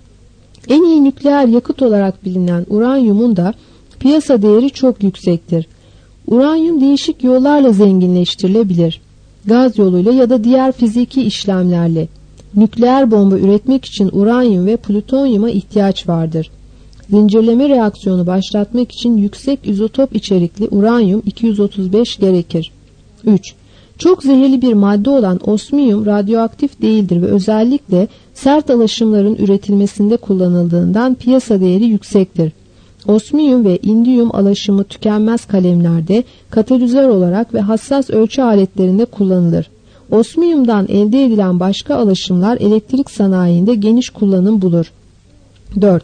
En iyi nükleer yakıt olarak bilinen uranyumun da piyasa değeri çok yüksektir. Uranyum değişik yollarla zenginleştirilebilir. Gaz yoluyla ya da diğer fiziki işlemlerle. Nükleer bomba üretmek için uranyum ve plütonyuma ihtiyaç vardır. Zincirleme reaksiyonu başlatmak için yüksek izotop içerikli uranyum 235 gerekir. 3. Çok zehirli bir madde olan osmiyum radyoaktif değildir ve özellikle sert alaşımların üretilmesinde kullanıldığından piyasa değeri yüksektir. Osmiyum ve indiyum alaşımı tükenmez kalemlerde katalizör olarak ve hassas ölçü aletlerinde kullanılır. Osmiyumdan elde edilen başka alaşımlar elektrik sanayinde geniş kullanım bulur. 4.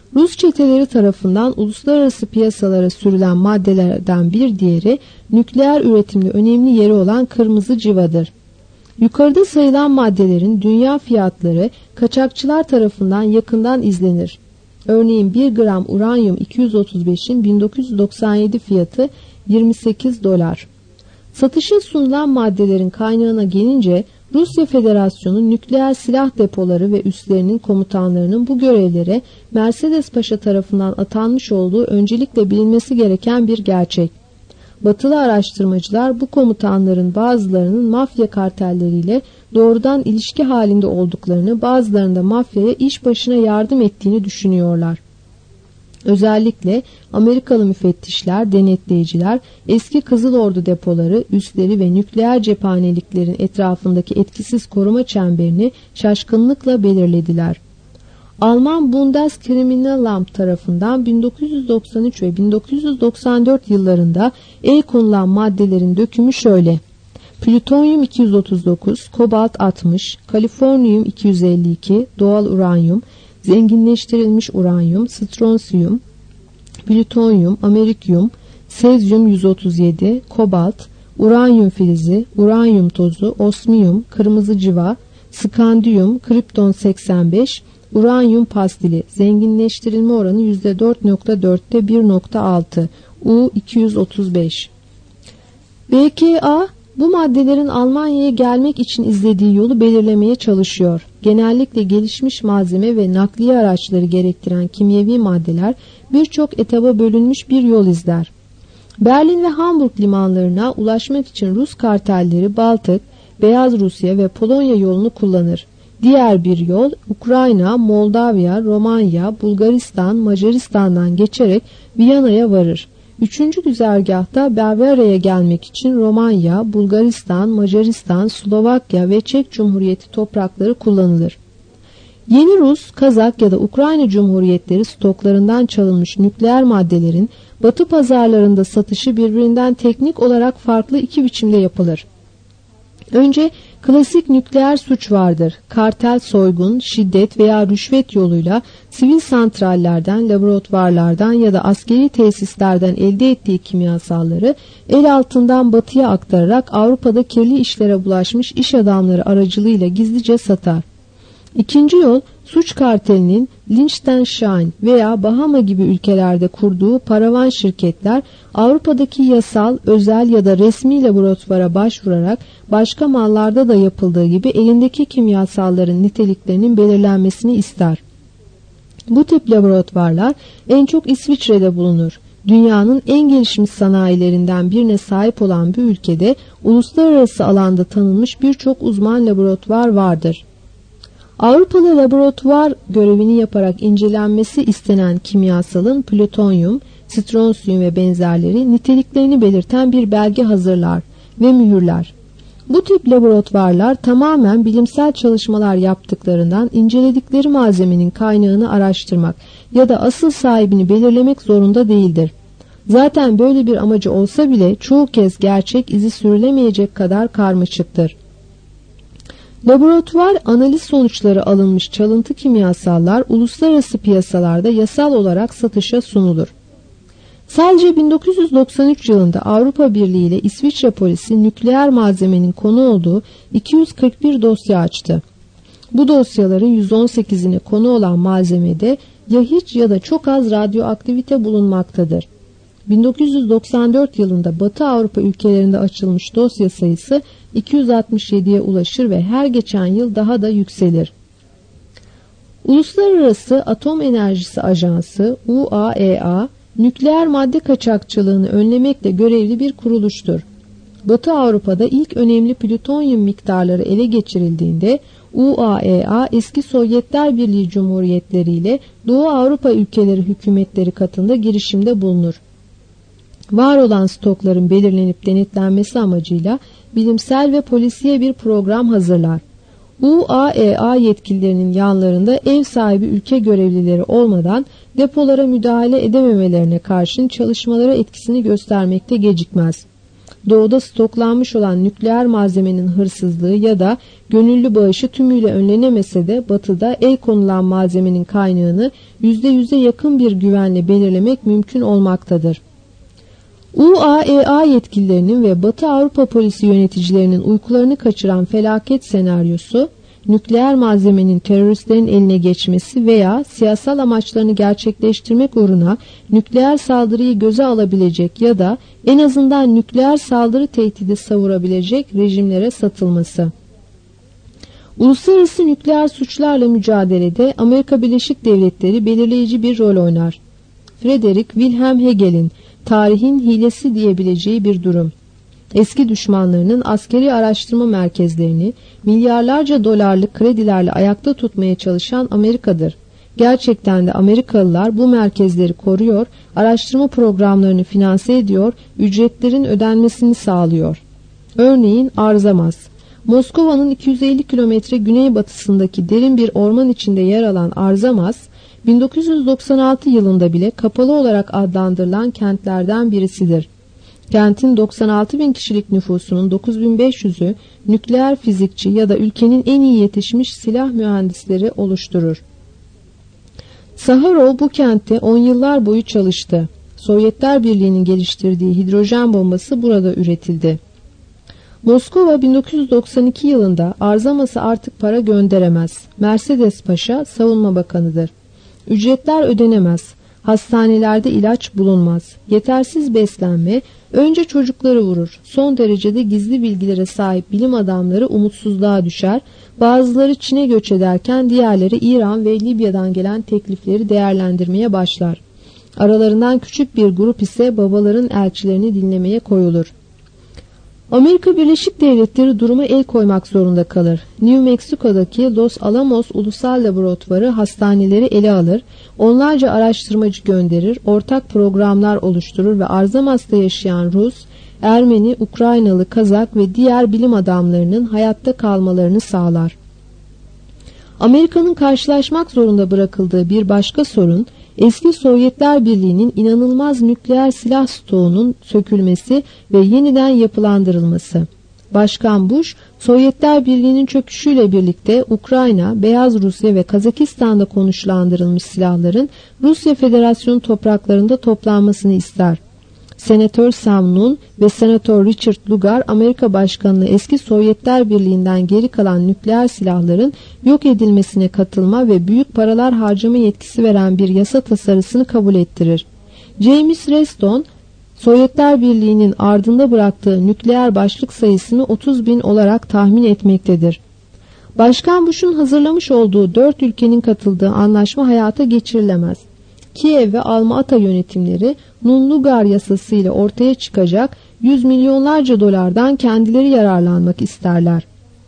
Rus çeteleri tarafından uluslararası piyasalara sürülen maddelerden bir diğeri nükleer üretimde önemli yeri olan kırmızı civadır. Yukarıda sayılan maddelerin dünya fiyatları kaçakçılar tarafından yakından izlenir. Örneğin 1 gram uranyum 235'in 1997 fiyatı 28 dolar. Satışa sunulan maddelerin kaynağına gelince Rusya Federasyonu nükleer silah depoları ve üslerinin komutanlarının bu görevlere Mercedes Paşa tarafından atanmış olduğu öncelikle bilinmesi gereken bir gerçek. Batılı araştırmacılar bu komutanların bazılarının mafya kartelleriyle doğrudan ilişki halinde olduklarını, bazılarında mafyaya iş başına yardım ettiğini düşünüyorlar. Özellikle Amerikalı müfettişler, denetleyiciler, eski Kızıl Ordu depoları, üsleri ve nükleer cephaneliklerin etrafındaki etkisiz koruma çemberini şaşkınlıkla belirlediler. Alman Bundeskriminalamt tarafından 1993 ve 1994 yıllarında el konulan maddelerin dökümü şöyle: plütonyum 239, kobalt 60, kaliforniyum 252, doğal uranyum, zenginleştirilmiş uranyum, stronsiyum, plütonyum, amerikyum, sezyum 137, kobalt, uranyum filizi, uranyum tozu, osmiyum, kırmızı civa, skandiyum, kripton 85, uranyum pastili, zenginleştirilme oranı %4.4'te 1.6, U235. BKA bu maddelerin Almanya'ya gelmek için izlediği yolu belirlemeye çalışıyor. Genellikle gelişmiş malzeme ve nakliye araçları gerektiren kimyevi maddeler birçok etaba bölünmüş bir yol izler. Berlin ve Hamburg limanlarına ulaşmak için Rus kartelleri Baltık, Beyaz Rusya ve Polonya yolunu kullanır. Diğer bir yol Ukrayna, Moldavya, Romanya, Bulgaristan, Macaristan'dan geçerek Viyana'ya varır. Üçüncü güzergahta Bavarya'ya gelmek için Romanya, Bulgaristan, Macaristan, Slovakya ve Çek Cumhuriyeti toprakları kullanılır. Yeni Rus, Kazak ya da Ukrayna Cumhuriyetleri stoklarından çalınmış nükleer maddelerin Batı pazarlarında satışı birbirinden teknik olarak farklı iki biçimde yapılır. Önce klasik nükleer suç vardır. Kartel, soygun, şiddet veya rüşvet yoluyla sivil santrallerden, laboratuvarlardan ya da askeri tesislerden elde ettiği kimyasalları el altından batıya aktararak Avrupa'da kirli işlere bulaşmış iş adamları aracılığıyla gizlice satar. İkinci yol, suç kartelinin Liechtenstein veya Bahama gibi ülkelerde kurduğu paravan şirketler Avrupa'daki yasal, özel ya da resmi laboratuvara başvurarak başka mallarda da yapıldığı gibi elindeki kimyasalların niteliklerinin belirlenmesini ister. Bu tip laboratuvarlar en çok İsviçre'de bulunur. Dünyanın en gelişmiş sanayilerinden birine sahip olan bir ülkede uluslararası alanda tanınmış birçok uzman laboratuvar vardır. Avrupalı laboratuvar görevini yaparak incelenmesi istenen kimyasalın plütonyum, stronsiyum ve benzerleri niteliklerini belirten bir belge hazırlar ve mühürler. Bu tip laboratuvarlar tamamen bilimsel çalışmalar yaptıklarından inceledikleri malzemenin kaynağını araştırmak ya da asıl sahibini belirlemek zorunda değildir. Zaten böyle bir amacı olsa bile çoğu kez gerçek izi sürülemeyecek kadar karmaşıktır. Laboratuvar analiz sonuçları alınmış çalıntı kimyasallar uluslararası piyasalarda yasal olarak satışa sunulur. Sadece 1993 yılında Avrupa Birliği ile İsviçre polisi nükleer malzemenin konu olduğu 241 dosya açtı. Bu dosyaların 118'ine konu olan malzemede ya hiç ya da çok az radyoaktivite bulunmaktadır. 1994 yılında Batı Avrupa ülkelerinde açılmış dosya sayısı 267'ye ulaşır ve her geçen yıl daha da yükselir. Uluslararası Atom Enerjisi Ajansı UAEA, nükleer madde kaçakçılığını önlemekle görevli bir kuruluştur. Batı Avrupa'da ilk önemli plütonyum miktarları ele geçirildiğinde UAEA eski Sovyetler Birliği Cumhuriyetleri ile Doğu Avrupa ülkeleri hükümetleri katında girişimde bulunur. Var olan stokların belirlenip denetlenmesi amacıyla bilimsel ve polisiye bir program hazırlar. UAEA yetkililerinin yanlarında ev sahibi ülke görevlileri olmadan depolara müdahale edememelerine karşın çalışmalara etkisini göstermekte gecikmez. doğuda stoklanmış olan nükleer malzemenin hırsızlığı ya da gönüllü bağışı tümüyle önlenemese de batıda el konulan malzemenin kaynağını %100'e yakın bir güvenle belirlemek mümkün olmaktadır. UAEA yetkililerinin ve Batı Avrupa polisi yöneticilerinin uykularını kaçıran felaket senaryosu, nükleer malzemenin teröristlerin eline geçmesi veya siyasal amaçlarını gerçekleştirmek uğruna nükleer saldırıyı göze alabilecek ya da en azından nükleer saldırı tehdidi savurabilecek rejimlere satılması. Uluslararası nükleer suçlarla mücadelede Amerika Birleşik Devletleri belirleyici bir rol oynar. Frederick Wilhelm Hegel'in tarihin hilesi diyebileceği bir durum. Eski düşmanlarının askeri araştırma merkezlerini milyarlarca dolarlık kredilerle ayakta tutmaya çalışan Amerika'dır. Gerçekten de Amerikalılar bu merkezleri koruyor, araştırma programlarını finanse ediyor, ücretlerin ödenmesini sağlıyor. Örneğin Arzamas. Moskova'nın 250 kilometre güneybatısındaki derin bir orman içinde yer alan Arzamas, 1996 yılında bile kapalı olarak adlandırılan kentlerden birisidir. Kentin 96 bin kişilik nüfusunun 9500'ü nükleer fizikçi ya da ülkenin en iyi yetişmiş silah mühendisleri oluşturur. Saharov bu kentte 10 yıllar boyu çalıştı. Sovyetler Birliği'nin geliştirdiği hidrojen bombası burada üretildi. Moskova 1992 yılında Arzamas'a artık para gönderemez. Mercedes Paşa savunma bakanıdır. Ücretler ödenemez. Hastanelerde ilaç bulunmaz. Yetersiz beslenme önce çocukları vurur. Son derecede gizli bilgilere sahip bilim adamları umutsuzluğa düşer. Bazıları Çin'e göç ederken diğerleri İran ve Libya'dan gelen teklifleri değerlendirmeye başlar. Aralarından küçük bir grup ise babaların elçilerini dinlemeye koyulur. Amerika Birleşik Devletleri duruma el koymak zorunda kalır. New Mexico'daki Los Alamos Ulusal Laboratuvarı hastaneleri ele alır, onlarca araştırmacı gönderir, ortak programlar oluşturur ve Arzamas'ta yaşayan Rus, Ermeni, Ukraynalı, Kazak ve diğer bilim adamlarının hayatta kalmalarını sağlar. Amerika'nın karşılaşmak zorunda bırakıldığı bir başka sorun, eski Sovyetler Birliği'nin inanılmaz nükleer silah stoğunun sökülmesi ve yeniden yapılandırılması. Başkan Bush, Sovyetler Birliği'nin çöküşüyle birlikte Ukrayna, Beyaz Rusya ve Kazakistan'da konuşlandırılmış silahların Rusya Federasyonu topraklarında toplanmasını ister. Senatör Sam Nunn ve Senatör Richard Lugar, Amerika Başkanı'na eski Sovyetler Birliği'nden geri kalan nükleer silahların yok edilmesine katılma ve büyük paralar harcama yetkisi veren bir yasa tasarısını kabul ettirir. James Reston, Sovyetler Birliği'nin ardında bıraktığı nükleer başlık sayısını 30.000 olarak tahmin etmektedir. Başkan Bush'un hazırlamış olduğu 4 ülkenin katıldığı anlaşma hayata geçirilemez. Kiev ve Alma-Ata yönetimleri Nunn-Lugar yasası ile ortaya çıkacak 100 milyonlarca dolardan kendileri yararlanmak isterler.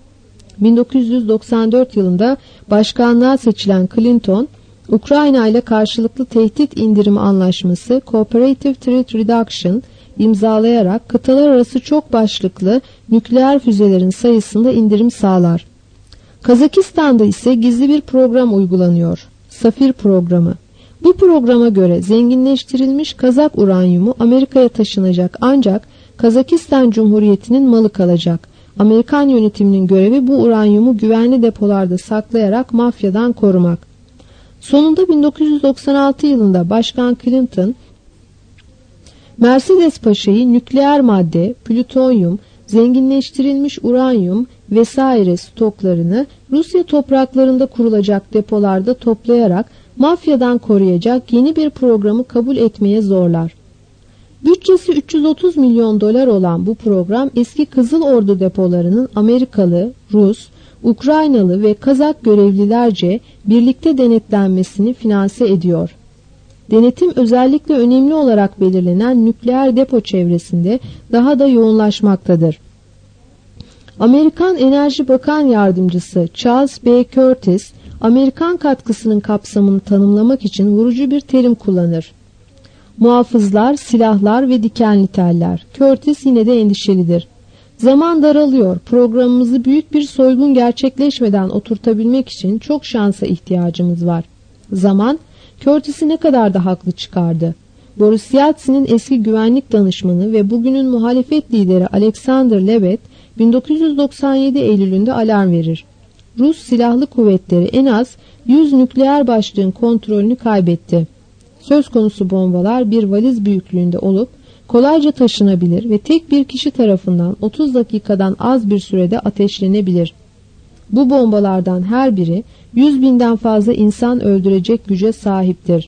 1994 yılında başkanlığa seçilen Clinton, Ukrayna ile karşılıklı tehdit indirimi anlaşması Cooperative Threat Reduction imzalayarak kıtalar arası çok başlıklı nükleer füzelerin sayısında indirim sağlar. Kazakistan'da ise gizli bir program uygulanıyor. Safir programı. Bu programa göre zenginleştirilmiş Kazak uranyumu Amerika'ya taşınacak ancak Kazakistan Cumhuriyeti'nin malı kalacak. Amerikan yönetiminin görevi bu uranyumu güvenli depolarda saklayarak mafyadan korumak. Sonunda 1996 yılında Başkan Clinton, Mercedes Paşa'yı nükleer madde, plütonyum, zenginleştirilmiş uranyum vesaire stoklarını Rusya topraklarında kurulacak depolarda toplayarak mafyadan koruyacak yeni bir programı kabul etmeye zorlar. Bütçesi 330 milyon dolar olan bu program eski Kızıl Ordu depolarının Amerikalı, Rus, Ukraynalı ve Kazak görevlilerce birlikte denetlenmesini finanse ediyor. Denetim özellikle önemli olarak belirlenen nükleer depo çevresinde daha da yoğunlaşmaktadır. Amerikan Enerji Bakan Yardımcısı Charles B. Curtis, Amerikan katkısının kapsamını tanımlamak için vurucu bir terim kullanır. Muhafızlar, silahlar ve dikenli teller. Curtis yine de endişelidir. Zaman daralıyor. Programımızı büyük bir soygun gerçekleşmeden oturtabilmek için çok şansa ihtiyacımız var. Zaman, Curtis'i ne kadar da haklı çıkardı. Boris Yeltsin'in eski güvenlik danışmanı ve bugünün muhalefet lideri Alexander Lebed 1997 Eylül'ünde alarm verir. Rus silahlı kuvvetleri en az 100 nükleer başlığın kontrolünü kaybetti. Söz konusu bombalar bir valiz büyüklüğünde olup kolayca taşınabilir ve tek bir kişi tarafından 30 dakikadan az bir sürede ateşlenebilir. Bu bombalardan her biri 100.000'den fazla insan öldürecek güce sahiptir.